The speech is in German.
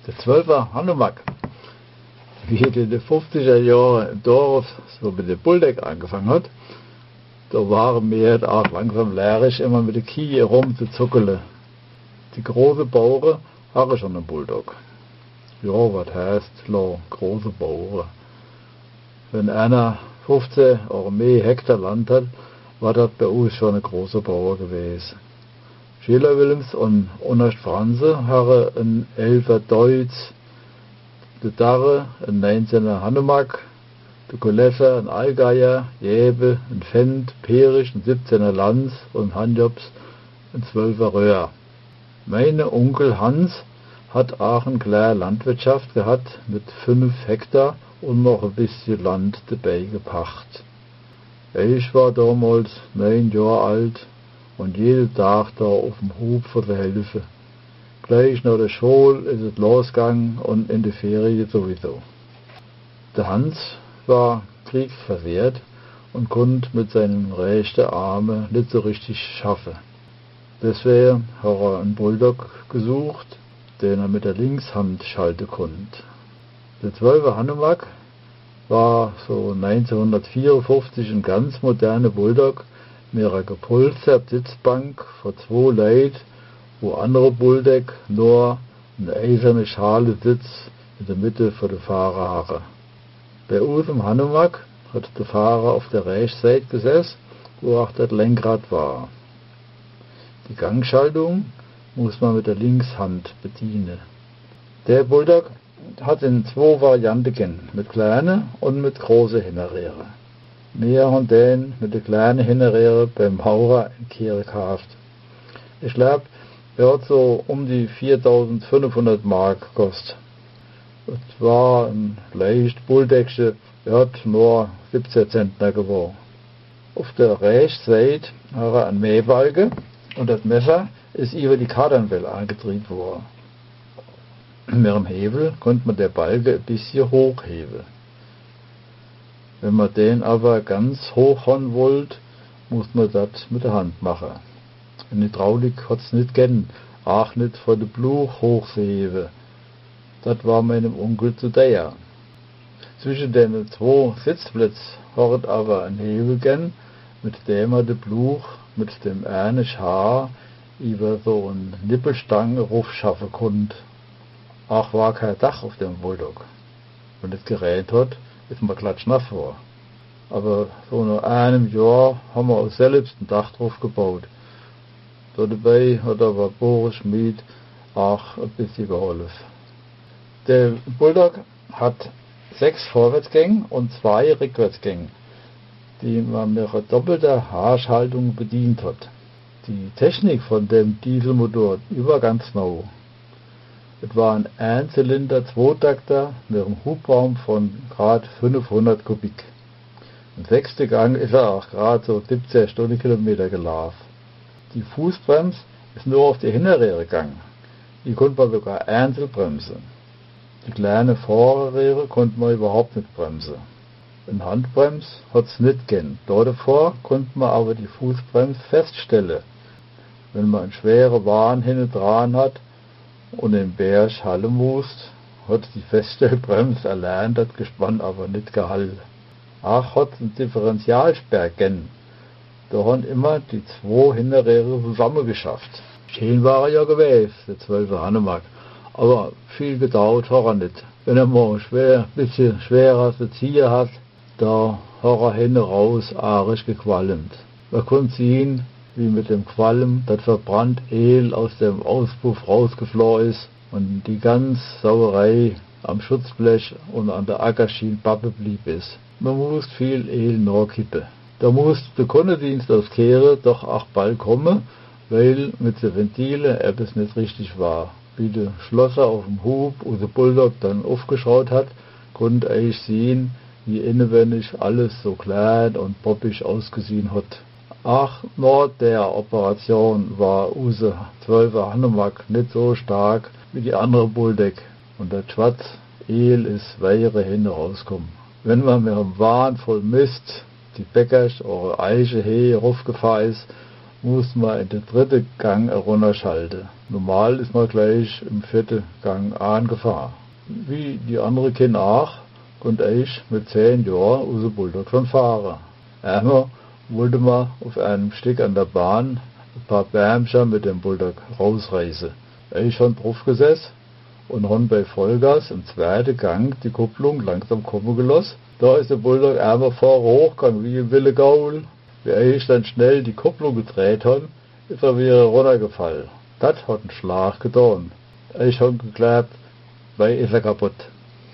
Der 12er Hanomag, wie er in den 50er Jahren im Dorf so mit dem Bulldog angefangen hat, da waren wir auch langsam leerisch, immer mit der Kie rumzuzuckeln. Die großen Bauern haben schon einen Bulldog. Ja, was heißt große Bauern? Wenn einer 15 oder mehr Hektar Land hat, war das bei uns schon ein großer Bauer gewesen. Schiller Willems und Onerst Franze haben einen 11er Deutz, der Darre, einen 19er Hanomag, der Kolesser, ein Allgeier, Jäbe, ein Fendt, Perisch, ein 17er Lanz und Handjobs, ein 12er Röhr. Mein Onkel Hans hat auch eine kleine Landwirtschaft gehabt mit 5 Hektar und noch ein bisschen Land dabei gepacht. Ich war damals 9 Jahre alt und jeden Tag da auf dem Hof für die Hilfe. Gleich nach der Schule ist es losgegangen und in die Ferien sowieso. Der Hans war kriegsversehrt und konnte mit seinen rechten Armen nicht so richtig schaffen. Deswegen hat er einen Bulldog gesucht, den er mit der Linkshand schalten konnte. Der 12er Hanomag war so 1954 ein ganz moderner Bulldog mit einer gepolsterten Sitzbank für 2 Leute, wo andere Bulldog nur eine eiserne Schale Sitz in der Mitte für den Fahrer haben. Bei uns im Hanomag hat der Fahrer auf der rechten Seite gesessen, wo auch das Lenkrad war. Die Gangschaltung muss man mit der Linkshand bedienen. Der Bulldog hat in 2 Varianten gegeben, mit kleinen und mit großen Hinterrädern. Wir haben den mit den kleinen Hinterrädern beim Maurer in Kehre gekauft. Ich glaube, er hat so um die 4.500 Mark gekostet. Es war ein leicht Bulldogchen, er hat nur 17 Zentner gewogen. Auf der rechten Seite hat er einen Mähbalken und das Messer ist über die Kardanwelle angetrieben worden. Mit dem Hebel konnte man den Balken ein bisschen hochheben. Wenn man den aber ganz hoch haben wollte, muss man das mit der Hand machen. Eine Hydraulik hat es nicht gegeben, auch nicht von der Bluch hochzuheben. Das war meinem Onkel zu teuer. Zwischen den 2 Sitzplätzen hat aber ein Hebel gegeben, mit dem man den Bluch mit dem einen Haar über so eine Nippelstange raufschaffen konnte. Auch war kein Dach auf dem Bulldog. Wenn es geregnet hat, ist man klatschnass vor. Aber so nach einem Jahr haben wir auch selbst ein Dach drauf gebaut. Dabei hat aber Boris Schmid auch ein bisschen geholfen. Der Bulldog hat 6 Vorwärtsgänge und 2 Rückwärtsgänge, die man mit einer doppelten Haarschaltung bedient hat. Die Technik von dem Dieselmotor war ganz neu. Es war ein Einzylinder Zweitakter mit einem Hubraum von gerade 500 Kubik. Im 6. Gang ist er auch gerade so 17 Stundenkilometer gelaufen. Die Fußbremse ist nur auf die Hinterräder gegangen. Die konnte man sogar einzeln bremsen. Die kleinen Vorderräder konnte man überhaupt nicht bremsen. Eine Handbremse hat es nicht gegeben. Davor konnte man aber die Fußbremse feststellen. Wenn man einen schweren Wagen hinten dran hat und den Berg halten musste, hat die Feststellbremse allein das Gespann aber nicht gehalten. Auch hat es einen Differentialsperr gegeben. Da haben immer die 2 Hinterräder zusammengeschafft. Schön war er ja gewesen, der 12er Hanomag. Aber viel gedauert hat er nicht. Wenn er mal ein bisschen schwerer zu ziehen hat, da hat er hinten raus arisch gequalmt. Man konnte sehen, wie mit dem Qualm das verbrannt Öl aus dem Auspuff rausgeflogen ist und die ganze Sauerei am Schutzblech und an der Ackerschiene Pappe blieb ist. Man musste viel Öl nachkippen. Da musste der Kundendienst aus Kehre doch auch bald kommen, weil mit den Ventilen etwas nicht richtig war. Wie der Schlosser auf dem Hub und der Bulldog dann aufgeschaut hat, konnte ich sehen, wie innenwendig alles so klein und poppig ausgesehen hat. Ach, nach der Operation war unser 12er Hanomag nicht so stark wie die andere Bulldog und das schwarze Öl ist weiter hinten rausgekommen. Wenn man mit einem Wahn voll Mist die Bäckers oder Eiche raufgefahren ist, muss man in den dritten Gang runterschalten. Normal ist man gleich im vierten Gang angefahren. Wie die anderen Kinder auch, konnte ich mit 10 Jahren aus dem Bulldog schon fahren. Einmal wollte man auf einem Stück an der Bahn ein paar Bärmchen mit dem Bulldog rausreißen. Ich schon drauf gesessen und habe bei Vollgas im zweiten Gang die Kupplung langsam kommen gelassen. Da ist der Bulldog einmal vor hochgegangen wie ein wilde Gaul. Wie ich dann schnell die Kupplung gedreht habe, ist er wieder runtergefallen. Das hat einen Schlag getan. Ich habe geglaubt, weil ist er kaputt.